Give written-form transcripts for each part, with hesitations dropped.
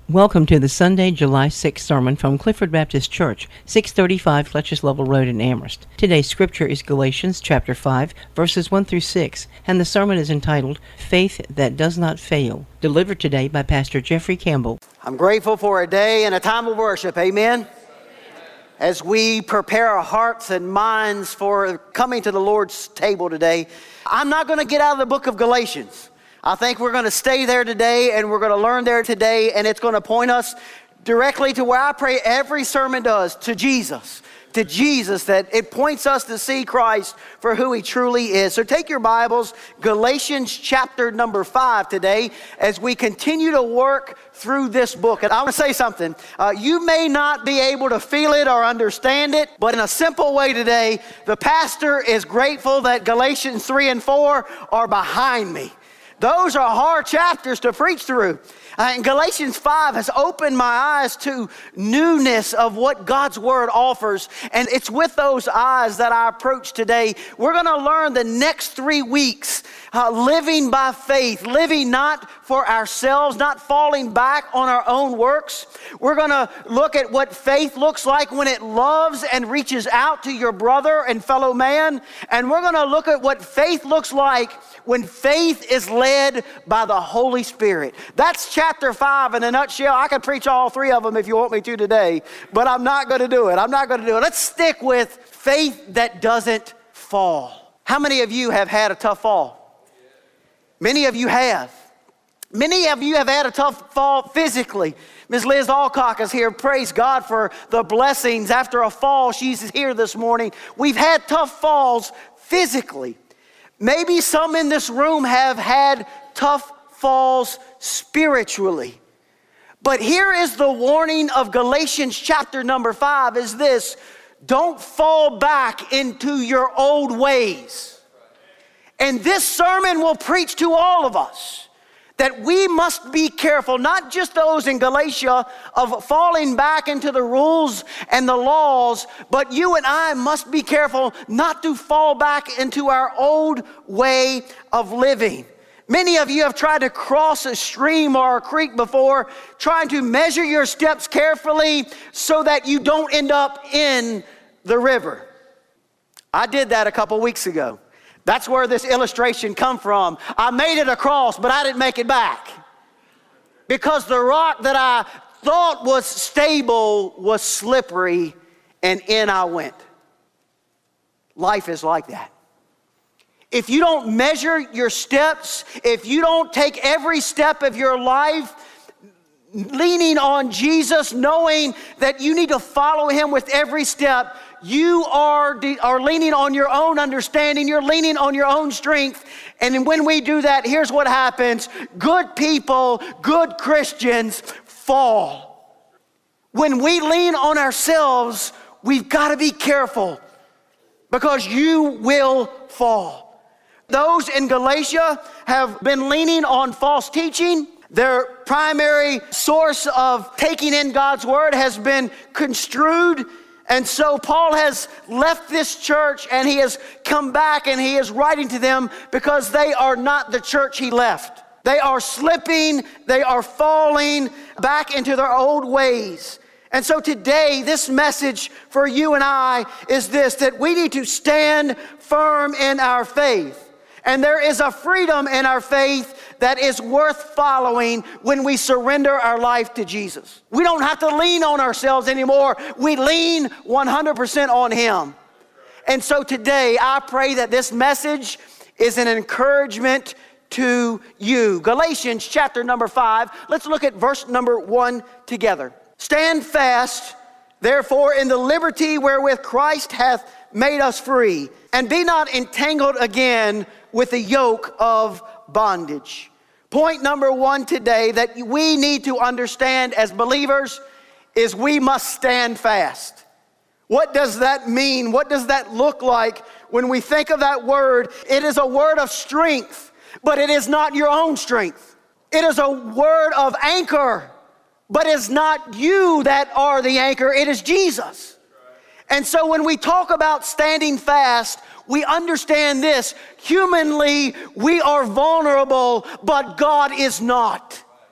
Welcome to the Sunday, July 6th sermon from Clifford Baptist Church, 635 Fletcher's Level Road in Amherst. Today's scripture is Galatians chapter 5, verses 1 through 6, and the sermon is entitled, Faith That Does Not Fail, delivered today by Pastor Jeffrey Campbell. I'm grateful for a day and a time of worship, amen? As we prepare our hearts and minds for coming to the Lord's table today, I'm not going to get out of the book of Galatians. I think we're going to stay there today and we're going to learn there today, and it's going to point us directly to where I pray every sermon does, to Jesus, that it points us to see Christ for who he truly is. So take your Bibles, Galatians chapter number 5 today, as we continue to work through this book. And I want to say something. You may not be able to feel it or understand it, but in a simple way today, the pastor is grateful that Galatians 3 and 4 are behind me. Those are hard chapters to preach through. And Galatians 5 has opened my eyes to newness of what God's Word offers. And it's with those eyes that I approach today. We're going to learn the next 3 weeks living by faith, living not for ourselves, not falling back on our own works. We're going to look at what faith looks like when it loves and reaches out to your brother and fellow man. And we're going to look at what faith looks like when faith is led by the Holy Spirit. That's chapter 5 in a nutshell. I could preach all 3 of them if you want me to today, but I'm not going to do it. Let's stick with faith that doesn't fall. How many of you have had a tough fall? Many of you have. Many of you have had a tough fall physically. Ms. Liz Alcock is here. Praise God for the blessings after a fall. She's here this morning. We've had tough falls physically. Maybe some in this room have had tough falls spiritually. But here is the warning of Galatians chapter number 5 is this: don't fall back into your old ways. And this sermon will preach to all of us that we must be careful, not just those in Galatia, of falling back into the rules and the laws, but you and I must be careful not to fall back into our old way of living. Many of you have tried to cross a stream or a creek before, trying to measure your steps carefully so that you don't end up in the river. I did that a couple weeks ago. That's where this illustration come from. I made it across, but I didn't make it back. Because the rock that I thought was stable was slippery, and in I went. Life is like that. If you don't measure your steps, if you don't take every step of your life leaning on Jesus, knowing that you need to follow him with every step, you are leaning on your own understanding. You're leaning on your own strength. And when we do that, here's what happens. Good people, good Christians fall. When we lean on ourselves, we've got to be careful because you will fall. Those in Galatia have been leaning on false teaching. Their primary source of taking in God's word has been construed. And so Paul has left this church and he has come back and he is writing to them because they are not the church he left. They are slipping, they are falling back into their old ways. And so today, this message for you and I is this, that we need to stand firm in our faith. And there is a freedom in our faith that is worth following when we surrender our life to Jesus. We don't have to lean on ourselves anymore. We lean 100% on him. And so today, I pray that this message is an encouragement to you. Galatians chapter number 5. Let's look at verse number 1 together. Stand fast, therefore, in the liberty wherewith Christ hath made us free, and be not entangled again with the yoke of bondage. Point number 1 today that we need to understand as believers is we must stand fast. What does that mean? What does that look like when we think of that word? It is a word of strength, but it is not your own strength. It is a word of anchor, but it's not you that are the anchor, it is Jesus. And so when we talk about standing fast, we understand this. Humanly, we are vulnerable, but God is not.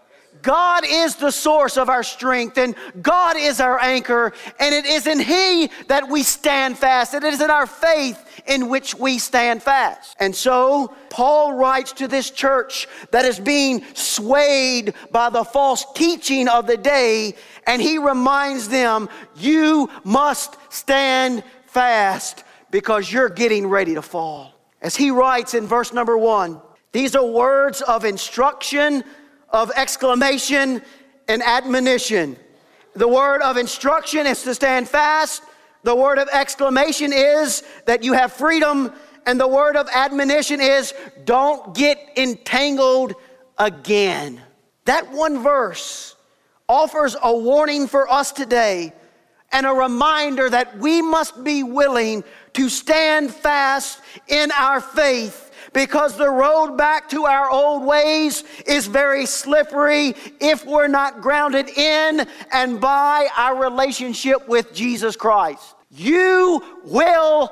God is the source of our strength, and God is our anchor, and it is in He that we stand fast. It is in our faith in which we stand fast. And so Paul writes to this church that is being swayed by the false teaching of the day, and he reminds them, you must stand fast because you're getting ready to fall. As he writes in verse number 1, these are words of instruction, of exclamation, and admonition. The word of instruction is to stand fast. The word of exclamation is that you have freedom. And the word of admonition is don't get entangled again. That one verse offers a warning for us today and a reminder that we must be willing to stand fast in our faith, because the road back to our old ways is very slippery if we're not grounded in and by our relationship with Jesus Christ. You will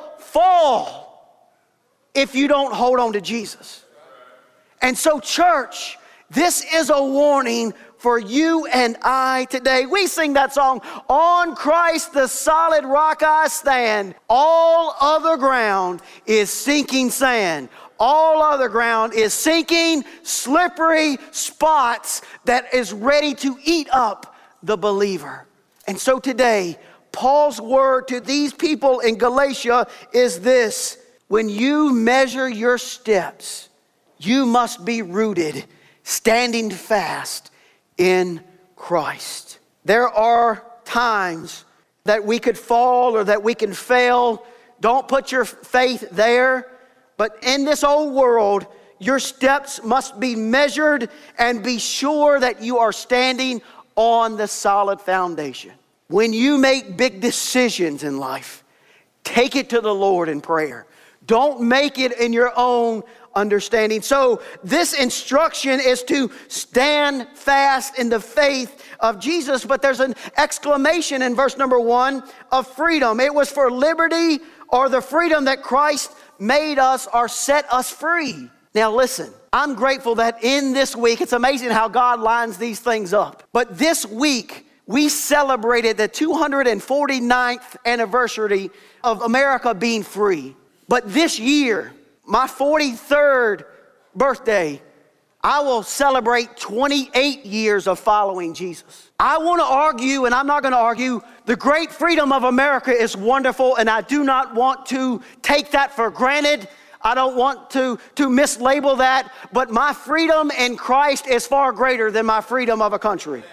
fall if you don't hold on to Jesus. And so, church, this is a warning for you and I today. We sing that song, on Christ the solid rock I stand. All other ground is sinking sand. All other ground is sinking, slippery spots that is ready to eat up the believer. And so today, Paul's word to these people in Galatia is this: when you measure your steps, you must be rooted, standing fast in Christ. There are times that we could fall or that we can fail. Don't put your faith there. But in this old world, your steps must be measured, and be sure that you are standing on the solid foundation. When you make big decisions in life, take it to the Lord in prayer. Don't make it in your own understanding. So this instruction is to stand fast in the faith of Jesus, but there's an exclamation in verse number 1 of freedom. It was for liberty, or the freedom that Christ made us or set us free. Now listen, I'm grateful that in this week, it's amazing how God lines these things up. But this week, we celebrated the 249th anniversary of America being free. But this year, my 43rd birthday, I will celebrate 28 years of following Jesus. I want to argue, and I'm not going to argue, the great freedom of America is wonderful, and I do not want to take that for granted. I don't want to mislabel that, but my freedom in Christ is far greater than my freedom of a country.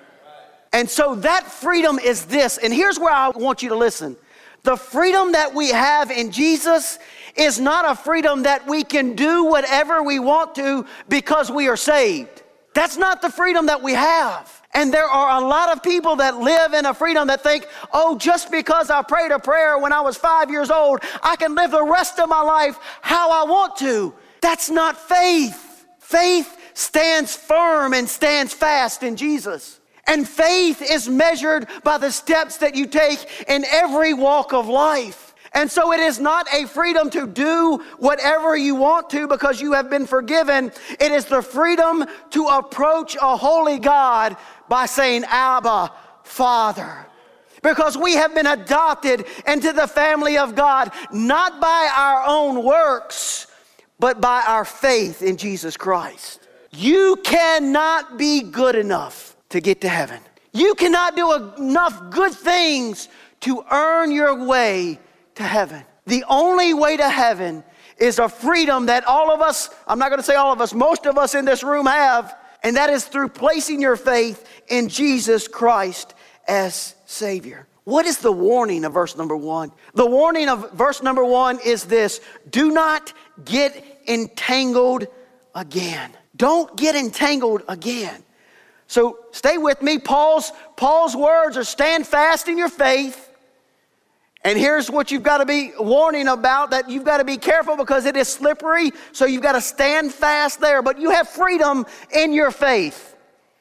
And so that freedom is this, and here's where I want you to listen. The freedom that we have in Jesus is not a freedom that we can do whatever we want to because we are saved. That's not the freedom that we have. And there are a lot of people that live in a freedom that think, oh, just because I prayed a prayer when I was 5 years old, I can live the rest of my life how I want to. That's not faith. Faith stands firm and stands fast in Jesus. And faith is measured by the steps that you take in every walk of life. And so it is not a freedom to do whatever you want to because you have been forgiven. It is the freedom to approach a holy God by saying, Abba, Father. Because we have been adopted into the family of God, not by our own works, but by our faith in Jesus Christ. You cannot be good enough to get to heaven. You cannot do enough good things to earn your way to heaven. The only way to heaven is a freedom that all of us, I'm not going to say all of us, most of us in this room have, and that is through placing your faith in Jesus Christ as Savior. What is the warning of verse number 1? The warning of verse number 1 is this: do not get entangled again. Don't get entangled again. So stay with me. Paul's words are stand fast in your faith. And here's what you've got to be warning about, that you've got to be careful because it is slippery. So you've got to stand fast there. But you have freedom in your faith.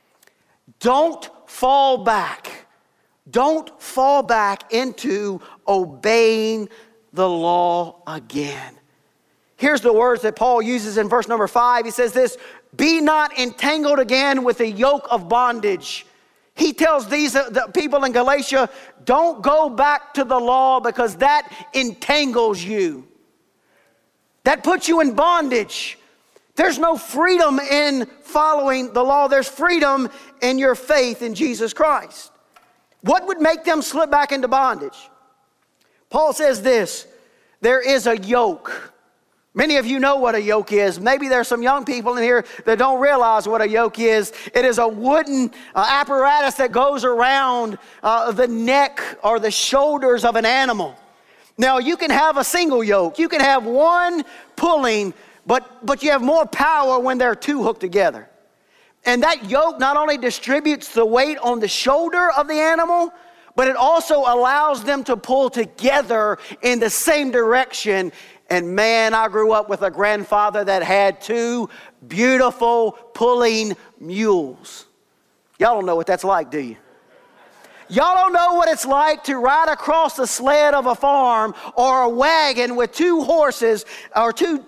Don't fall back. Don't fall back into obeying the law again. Here's the words that Paul uses in verse number 5. He says this, be not entangled again with the yoke of bondage. He tells the people in Galatia, don't go back to the law because that entangles you. That puts you in bondage. There's no freedom in following the law. There's freedom in your faith in Jesus Christ. What would make them slip back into bondage? Paul says this, there is a yoke. Many of you know what a yoke is. Maybe there's some young people in here that don't realize what a yoke is. It is a wooden apparatus that goes around the neck or the shoulders of an animal. Now, you can have a single yoke. You can have one pulling, but you have more power when there are two hooked together. And that yoke not only distributes the weight on the shoulder of the animal, but it also allows them to pull together in the same direction. And man, I grew up with a grandfather that had two beautiful pulling mules. Y'all don't know what that's like, do you? Y'all don't know what it's like to ride across the sled of a farm or a wagon with two horses or two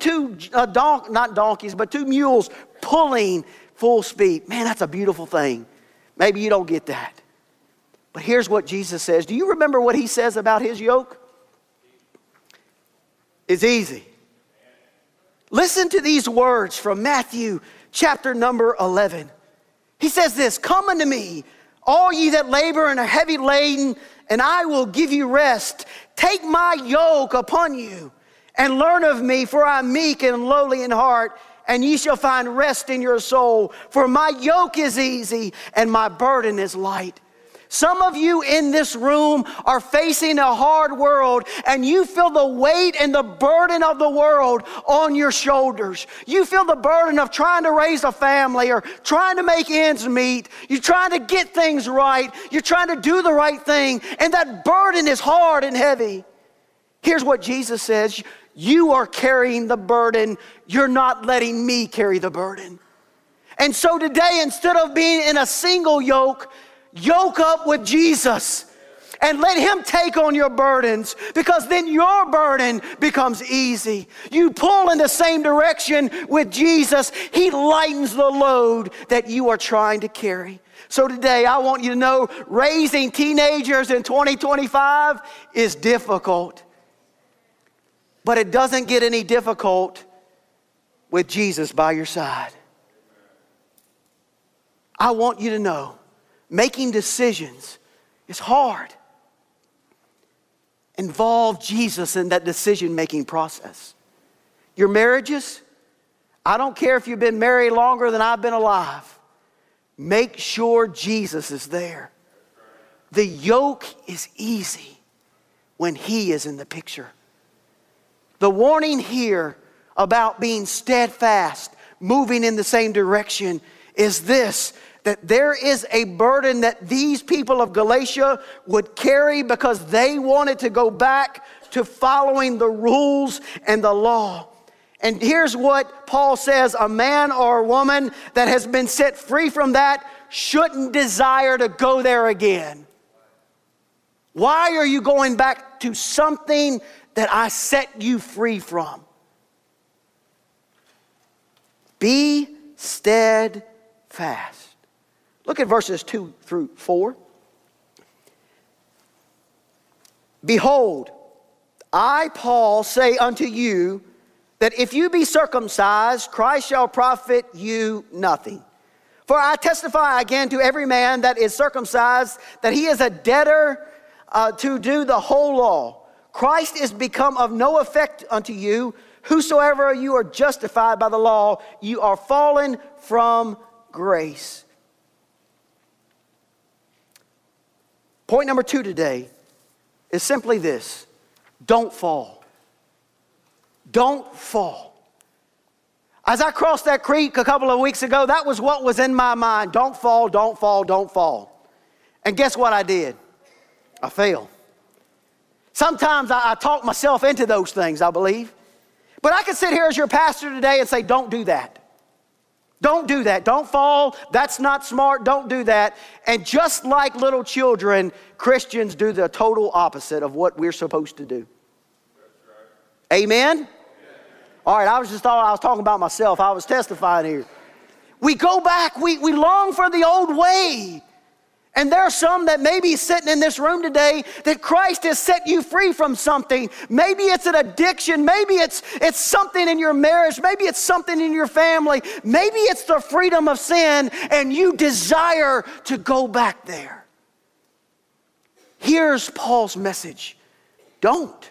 mules pulling full speed. Man, that's a beautiful thing. Maybe you don't get that. But here's what Jesus says. Do you remember what he says about his yoke? It's easy. Listen to these words from Matthew chapter number 11. He says this, come unto me, all ye that labor and are heavy laden, and I will give you rest. Take my yoke upon you and learn of me, for I am meek and lowly in heart, and ye shall find rest in your soul. For my yoke is easy and my burden is light. Some of you in this room are facing a hard world and you feel the weight and the burden of the world on your shoulders. You feel the burden of trying to raise a family or trying to make ends meet. You're trying to get things right. You're trying to do the right thing. And that burden is hard and heavy. Here's what Jesus says. You are carrying the burden. You're not letting me carry the burden. And so today, instead of being in a single yoke up with Jesus and let him take on your burdens, because then your burden becomes easy. You pull in the same direction with Jesus. He lightens the load that you are trying to carry. So today I want you to know raising teenagers in 2025 is difficult. But it doesn't get any difficult with Jesus by your side. I want you to know making decisions is hard. Involve Jesus in that decision-making process. Your marriages, I don't care if you've been married longer than I've been alive. Make sure Jesus is there. The yoke is easy when he is in the picture. The warning here about being steadfast, moving in the same direction, is this, that there is a burden that these people of Galatia would carry because they wanted to go back to following the rules and the law. And here's what Paul says, a man or a woman that has been set free from that shouldn't desire to go there again. Why are you going back to something that I set you free from? Be steadfast. Look at verses 2 through 4. Behold, I, Paul, say unto you that if you be circumcised, Christ shall profit you nothing. For I testify again to every man that is circumcised that he is a debtor to do the whole law. Christ is become of no effect unto you. Whosoever you are justified by the law, you are fallen from grace. Point number 2 today is simply this. Don't fall. Don't fall. As I crossed that creek a couple of weeks ago, that was what was in my mind. Don't fall, don't fall, don't fall. And guess what I did? I fell. Sometimes I talk myself into those things, I believe. But I can sit here as your pastor today and say, don't do that. Don't do that. Don't fall. That's not smart. Don't do that. And just like little children, Christians do the total opposite of what we're supposed to do. Amen? All right, I was talking about myself. I was testifying here. We go back, we long for the old way. And there are some that may be sitting in this room today that Christ has set you free from something. Maybe it's an addiction. Maybe it's something in your marriage. Maybe it's something in your family. Maybe it's the freedom of sin and you desire to go back there. Here's Paul's message. Don't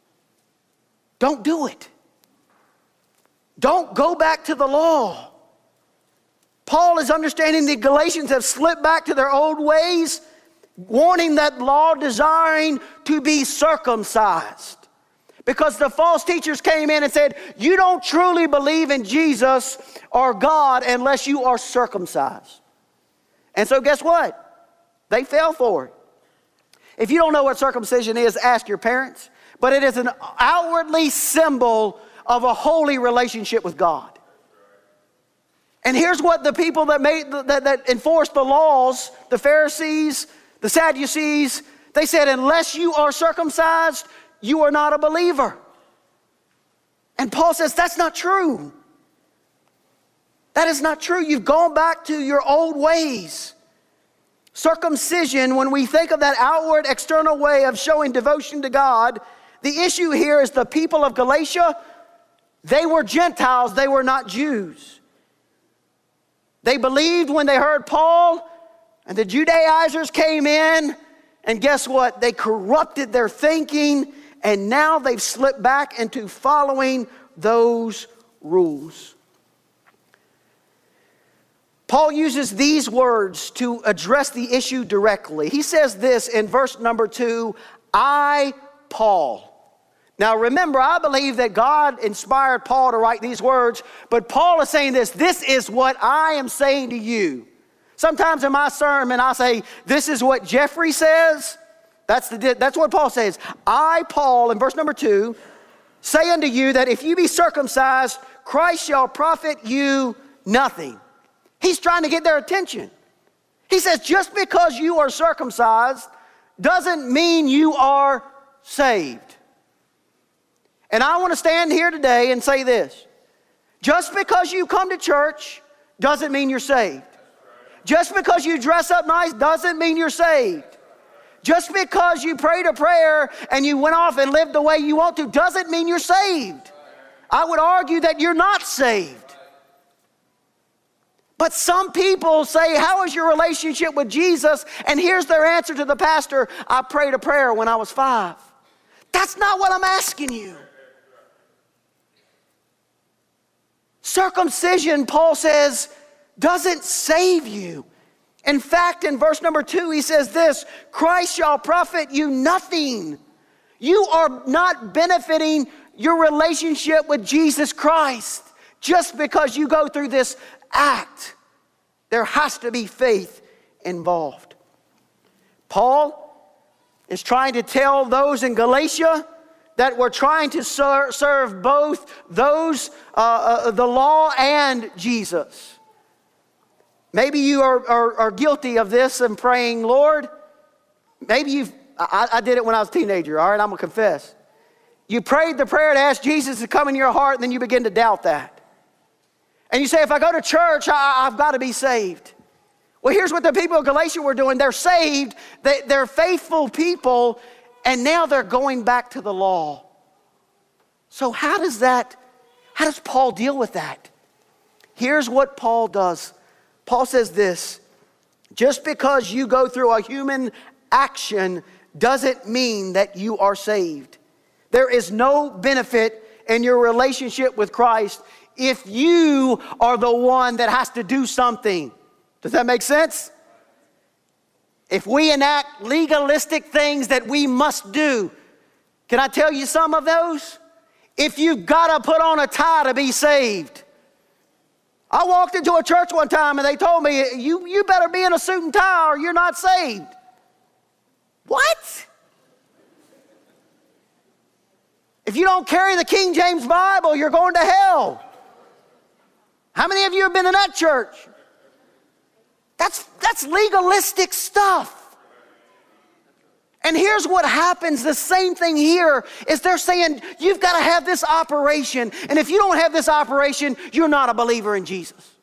do it. Don't go back to the law. Paul is understanding the Galatians have slipped back to their old ways, wanting that law, desiring to be circumcised. Because the false teachers came in and said, you don't truly believe in Jesus or God unless you are circumcised. And so guess what? They fell for it. If you don't know what circumcision is, ask your parents. But it is an outwardly symbol of a holy relationship with God. And here's what the people that enforced the laws, the Pharisees, the Sadducees, they said, unless you are circumcised, you are not a believer. And Paul says, that's not true. That is not true. You've gone back to your old ways. Circumcision, when we think of that outward, external way of showing devotion to God, the issue here is the people of Galatia, they were Gentiles, they were not Jews. They believed when they heard Paul, and the Judaizers came in, and guess what? They corrupted their thinking, and now they've slipped back into following those rules. Paul uses these words to address the issue directly. He says this in verse number 2, I, Paul. Now remember, I believe that God inspired Paul to write these words, but Paul is saying this is what I am saying to you. Sometimes in my sermon I say, this is what Jeffrey says. That's what Paul says. I, Paul, in verse number 2, say unto you that if you be circumcised, Christ shall profit you nothing. He's trying to get their attention. He says, just because you are circumcised doesn't mean you are saved. And I want to stand here today and say this. Just because you come to church doesn't mean you're saved. Just because you dress up nice doesn't mean you're saved. Just because you prayed a prayer and you went off and lived the way you want to doesn't mean you're saved. I would argue that you're not saved. But some people say, how is your relationship with Jesus? And here's their answer to the pastor, I prayed a prayer when I was 5. That's not what I'm asking you. Circumcision, Paul says, doesn't save you. In fact, in verse number 2, he says this, Christ shall profit you nothing. You are not benefiting your relationship with Jesus Christ just because you go through this act. There has to be faith involved. Paul is trying to tell those in Galatia that were trying to serve both those, the law and Jesus. Maybe you are guilty of this and praying, Lord, maybe I did it when I was a teenager, all right, I'm going to confess. You prayed the prayer to ask Jesus to come in your heart, and then you begin to doubt that. And you say, if I go to church, I've got to be saved. Well, here's what the people of Galatia were doing. They're saved, they're faithful people, and now they're going back to the law. So how does Paul deal with that? Here's what Paul does. Paul says this, just because you go through a human action doesn't mean that you are saved. There is no benefit in your relationship with Christ if you are the one that has to do something. Does that make sense? If we enact legalistic things that we must do, can I tell you some of those? If you've got to put on a tie to be saved. I walked into a church one time and they told me, you better be in a suit and tie or you're not saved. What? If you don't carry the King James Bible, you're going to hell. How many of you have been in that church? That's legalistic stuff. And here's what happens. The same thing here is they're saying, you've got to have this operation. And if you don't have this operation, you're not a believer in Jesus.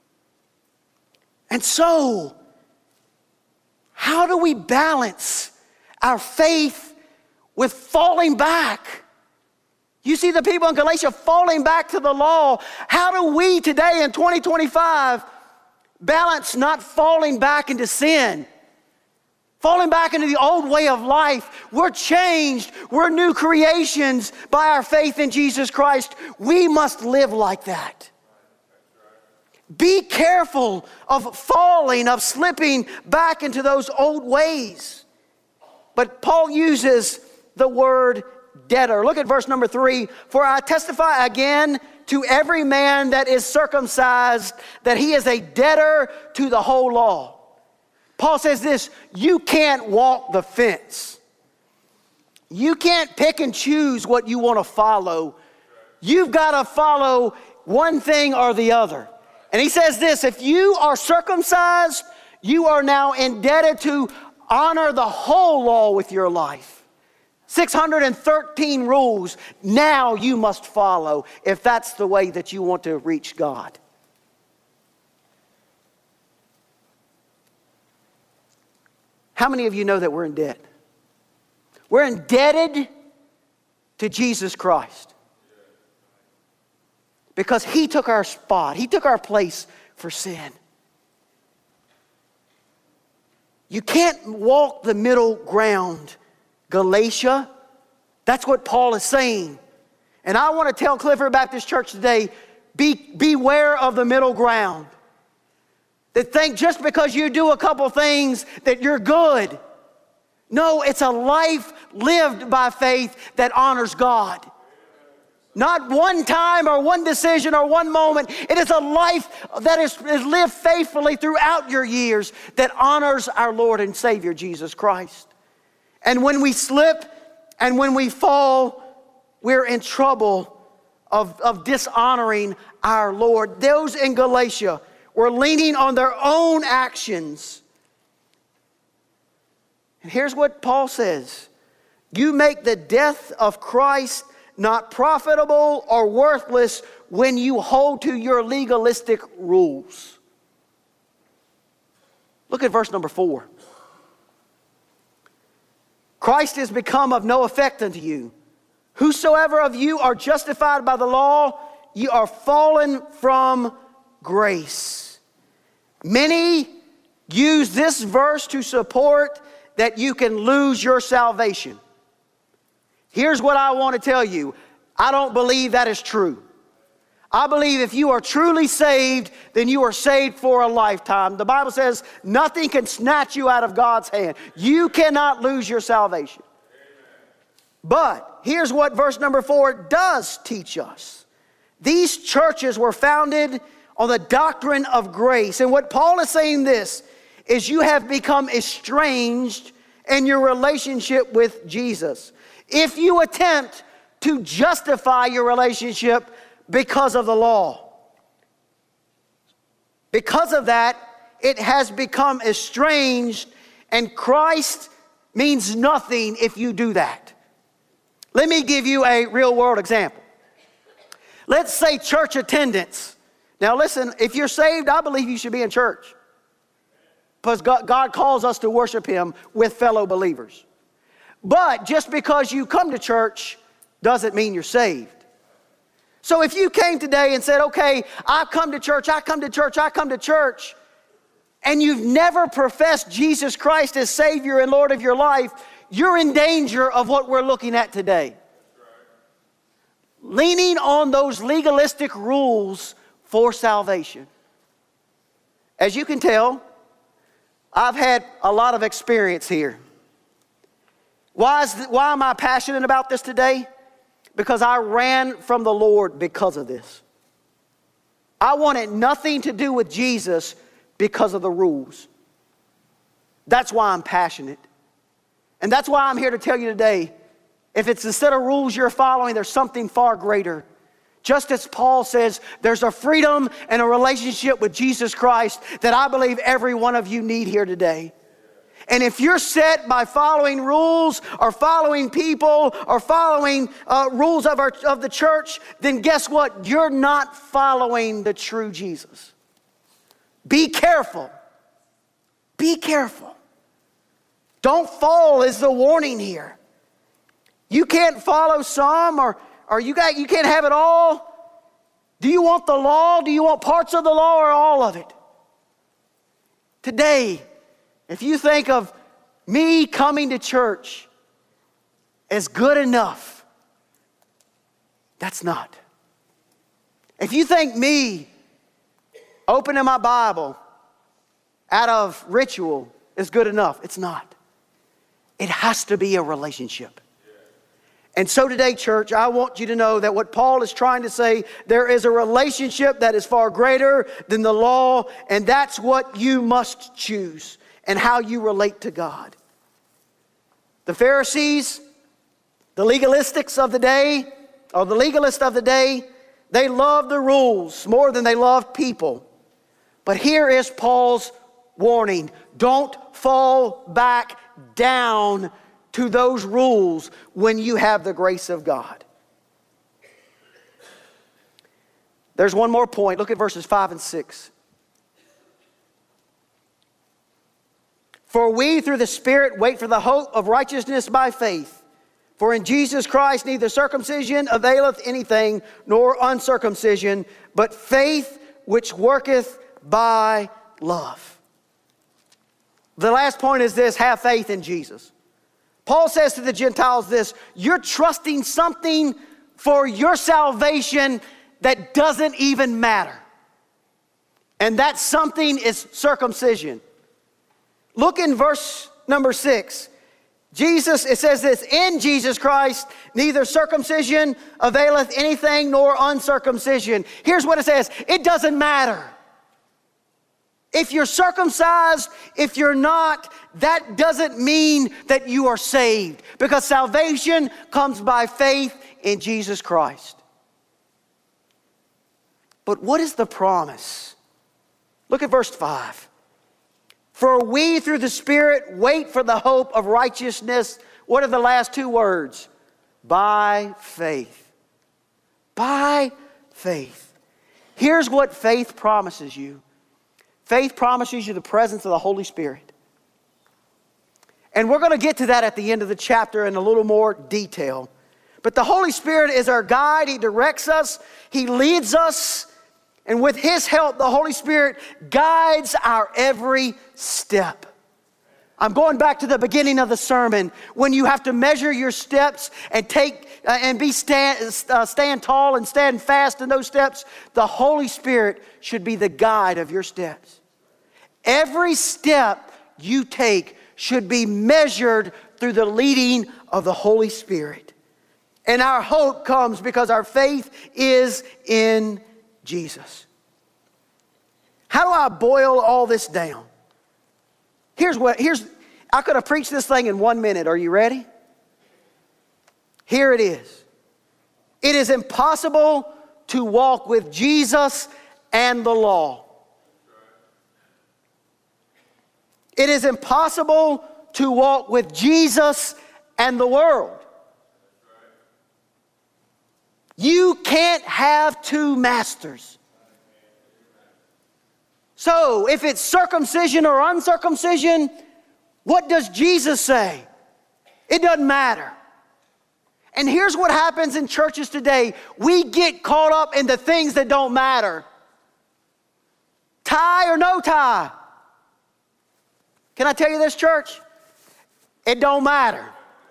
And so, how do we balance our faith with falling back? You see the people in Galatia falling back to the law. How do we today in 2025 balance not falling back into sin? Falling back into the old way of life. We're changed. We're new creations by our faith in Jesus Christ. We must live like that. Be careful of falling, of slipping back into those old ways. But Paul uses the word debtor. Look at verse number 3. For I testify again to every man that is circumcised that he is a debtor to the whole law. Paul says this, you can't walk the fence. You can't pick and choose what you want to follow. You've got to follow one thing or the other. And he says this, if you are circumcised, you are now indebted to honor the whole law with your life. 613 rules now you must follow if that's the way that you want to reach God. How many of you know that we're in debt? We're indebted to Jesus Christ. Because He took our spot. He took our place for sin. You can't walk the middle ground, Galatia. That's what Paul is saying. And I want to tell Clifford Baptist Church today, beware of the middle ground. That think just because you do a couple things that you're good. No, it's a life lived by faith that honors God. Not one time or one decision or one moment. It is a life that is lived faithfully throughout your years that honors our Lord and Savior Jesus Christ. And when we slip and when we fall, we're in trouble of dishonoring our Lord. Those in Galatia were leaning on their own actions. And here's what Paul says. You make the death of Christ not profitable or worthless when you hold to your legalistic rules. Look at verse number 4. Christ is become of no effect unto you. Whosoever of you are justified by the law, ye are fallen from grace. Many use this verse to support that you can lose your salvation. Here's what I want to tell you. I don't believe that is true. I believe if you are truly saved, then you are saved for a lifetime. The Bible says nothing can snatch you out of God's hand. You cannot lose your salvation. But here's what verse number 4 does teach us. These churches were founded on the doctrine of grace. And what Paul is saying this is you have become estranged in your relationship with Jesus. If you attempt to justify your relationship because of the law, because of that, it has become estranged, and Christ means nothing if you do that. Let me give you a real world example. Let's say church attendance. Now listen, if you're saved, I believe you should be in church. Because God calls us to worship Him with fellow believers. But just because you come to church doesn't mean you're saved. So if you came today and said, okay, I come to church, and you've never professed Jesus Christ as Savior and Lord of your life, you're in danger of what we're looking at today. Leaning on those legalistic rules for salvation. As you can tell, I've had a lot of experience here. Why am I passionate about this today? Because I ran from the Lord because of this. I wanted nothing to do with Jesus because of the rules. That's why I'm passionate. And that's why I'm here to tell you today, if it's the set of rules you're following, there's something far greater. Just as Paul says, there's a freedom and a relationship with Jesus Christ that I believe every one of you need here today. And if you're set by following rules or following people or following rules of the church, then guess what? You're not following the true Jesus. Be careful. Be careful. Don't fall is the warning here. You can't follow some or you can't have it all. Do you want the law? Do you want parts of the law or all of it? Today, if you think of me coming to church as good enough, that's not. If you think me opening my Bible out of ritual is good enough, it's not. It has to be a relationship. And so today, church, I want you to know that what Paul is trying to say, there is a relationship that is far greater than the law, and that's what you must choose and how you relate to God. The Pharisees, the legalists of the day, they loved the rules more than they loved people. But here is Paul's warning. Don't fall back down to those rules when you have the grace of God. There's one more point. Look at verses 5 and 6. For we through the Spirit wait for the hope of righteousness by faith. For in Jesus Christ neither circumcision availeth anything, nor uncircumcision, but faith which worketh by love. The last point is this: have faith in Jesus. Paul says to the Gentiles this: you're trusting something for your salvation that doesn't even matter. And that something is circumcision. Look in verse number 6. It says this: in Jesus Christ, neither circumcision availeth anything nor uncircumcision. Here's what it says: it doesn't matter. If you're circumcised, if you're not, that doesn't mean that you are saved, because salvation comes by faith in Jesus Christ. But what is the promise? Look at verse 5. For we through the Spirit wait for the hope of righteousness. What are the last two words? By faith. By faith. Here's what faith promises you. Faith promises you the presence of the Holy Spirit. And we're going to get to that at the end of the chapter in a little more detail. But the Holy Spirit is our guide. He directs us. He leads us. And with His help, the Holy Spirit guides our every step. I'm going back to the beginning of the sermon, when you have to measure your steps and stand tall and stand fast in those steps. The Holy Spirit should be the guide of your steps. Every step you take should be measured through the leading of the Holy Spirit. And our hope comes because our faith is in Jesus. How do I boil all this down? I could have preached this thing in 1 minute. Are you ready? Here it is. It is impossible to walk with Jesus and the law. It is impossible to walk with Jesus and the world. You can't have two masters. So, if it's circumcision or uncircumcision, what does Jesus say? It doesn't matter. And here's what happens in churches today. We get caught up in the things that don't matter. Tie or no tie? Can I tell you this, church? It don't matter.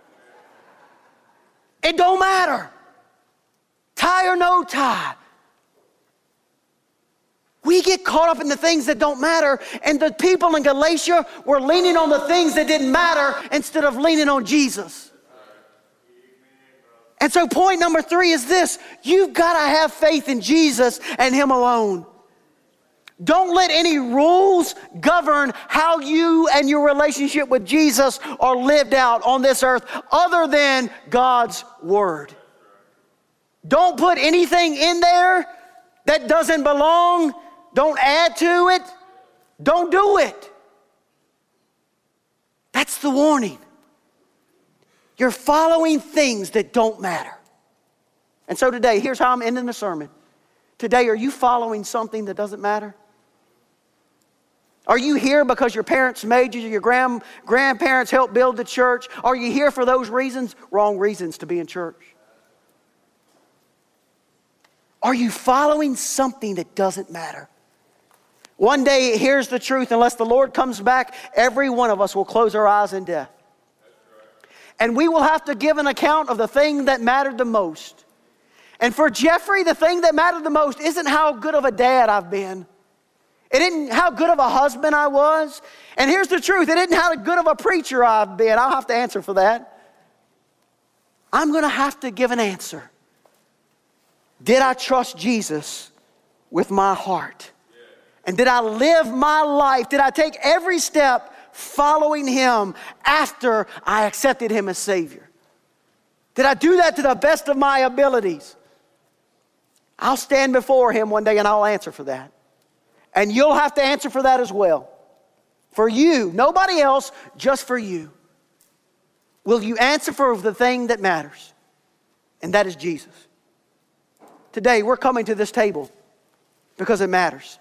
It don't matter. Tie or no tie. We get caught up in the things that don't matter, and the people in Galatia were leaning on the things that didn't matter instead of leaning on Jesus. And so point number 3 is this: you've got to have faith in Jesus and Him alone. Don't let any rules govern how you and your relationship with Jesus are lived out on this earth other than God's Word. Don't put anything in there that doesn't belong. Don't add to it. Don't do it. That's the warning. You're following things that don't matter. And so today, here's how I'm ending the sermon. Today, are you following something that doesn't matter? Are you here because your parents made you, your grandparents helped build the church? Are you here for those reasons? Wrong reasons to be in church. Are you following something that doesn't matter? One day, here's the truth, unless the Lord comes back, every one of us will close our eyes in death. And we will have to give an account of the thing that mattered the most. And for Jeffrey, the thing that mattered the most isn't how good of a dad I've been. It isn't how good of a husband I was. And here's the truth. It isn't how good of a preacher I've been. I'll have to answer for that. I'm going to have to give an answer. Did I trust Jesus with my heart? And did I live my life? Did I take every step following Him after I accepted Him as Savior? Did I do that to the best of my abilities? I'll stand before Him one day and I'll answer for that. And you'll have to answer for that as well. For you, nobody else, just for you. Will you answer for the thing that matters? And that is Jesus. Today, we're coming to this table because it matters.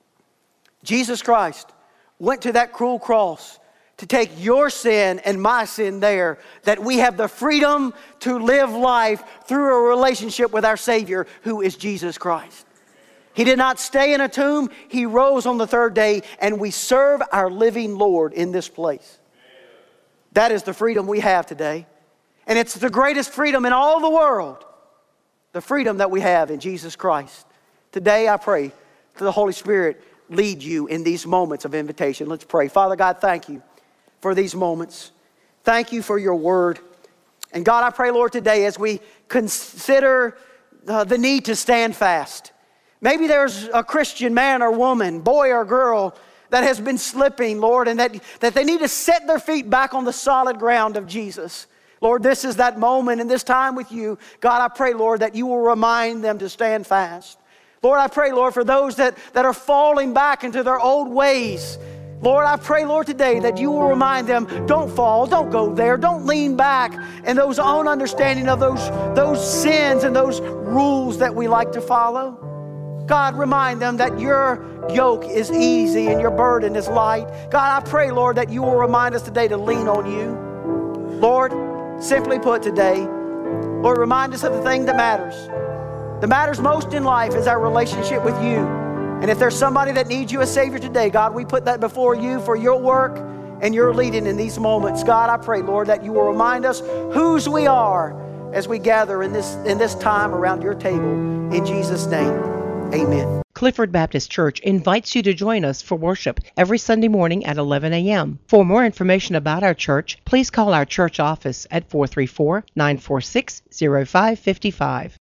Jesus Christ went to that cruel cross to take your sin and my sin there, that we have the freedom to live life through a relationship with our Savior, who is Jesus Christ. He did not stay in a tomb. He rose on the third day, and we serve our living Lord in this place. That is the freedom we have today. And it's the greatest freedom in all the world, the freedom that we have in Jesus Christ. Today, I pray that the Holy Spirit lead you in these moments of invitation. Let's pray. Father God, thank you for these moments. Thank you for your word. And God, I pray, Lord, today as we consider the need to stand fast. Maybe there's a Christian man or woman, boy or girl, that has been slipping, Lord, and that they need to set their feet back on the solid ground of Jesus. Lord, this is that moment and this time with you. God, I pray, Lord, that you will remind them to stand fast. Lord, I pray, Lord, for those that are falling back into their old ways. Lord, I pray, Lord, today that you will remind them, don't fall, don't go there, don't lean back in those own understanding of those sins and those rules that we like to follow. God, remind them that your yoke is easy and your burden is light. God, I pray, Lord, that you will remind us today to lean on you. Lord, simply put today, Lord, remind us of the thing that matters. That matters most in life is our relationship with you. And if there's somebody that needs you as Savior today, God, we put that before you for your work and your leading in these moments. God, I pray, Lord, that you will remind us whose we are as we gather in this time around your table. In Jesus' name, amen. Clifford Baptist Church invites you to join us for worship every Sunday morning at 11 a.m. For more information about our church, please call our church office at 434-946-0555.